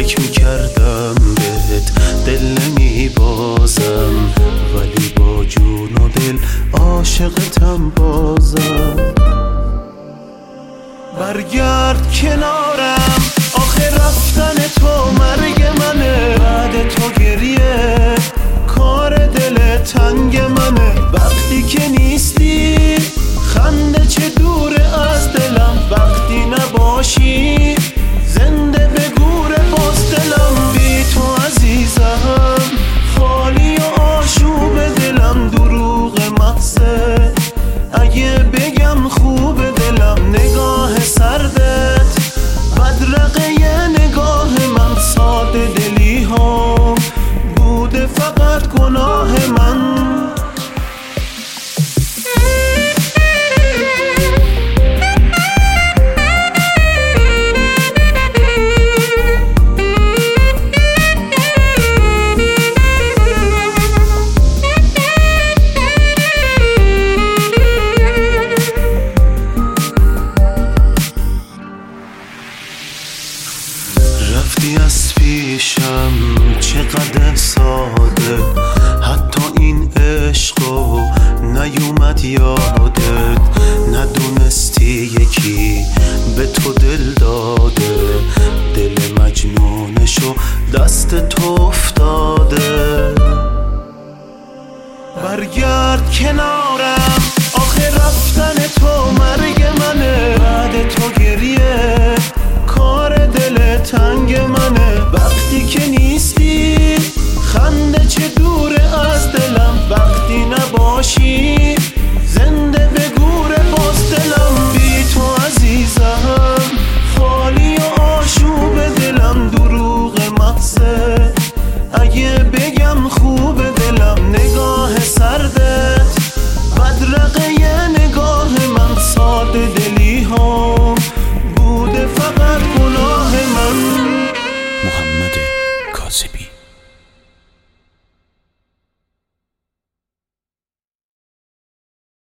فکر میکردم بهت دل نمیبازم، ولی با جون و دل عاشقتم بازم. برگرد کنارم، آخه رفتن تو مرگ منه، بعد تو گریه کار دل تنگ منه. وقتی که نیستی خنده چه دوره از دلم، وقتی نباشی زنده به گور باز دلم. بی تو عزیزم خالی و آشوب دلم، دروغ محضه اگه بگم خوب دلم. نگاه سردت بدرقه نگاه من، ساده دلی ها بوده فقط گناه من. رفتی از پیشم چقدر ساده، حتی این عشقو نیومد یادت. ندونستی یکی به تو دل داده، دل مجنونشو دست تو افتاده. برگرد کنار